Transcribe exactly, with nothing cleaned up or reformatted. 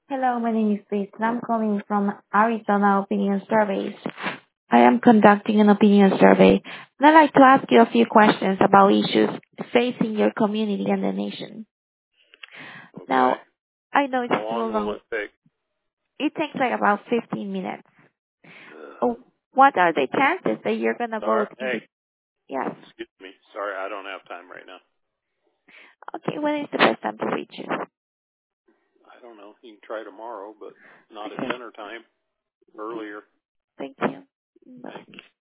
Hello, my name is Liz, and I'm calling from Arizona Opinion Surveys. I am conducting an opinion survey, and I'd like to ask you a few questions about issues facing your community and the nation. Okay. Now, I know it's How a little long will long. it take? It takes like about fifteen minutes. Ugh. Oh, what are the chances that you're going to Sorry. vote in Hey, the... Yes. excuse me. Sorry, I don't have time right now. Okay, when is the best time to reach you? I don't know. You can try tomorrow, but not at Okay, dinner time. Earlier. thank you. Thanks. Bye.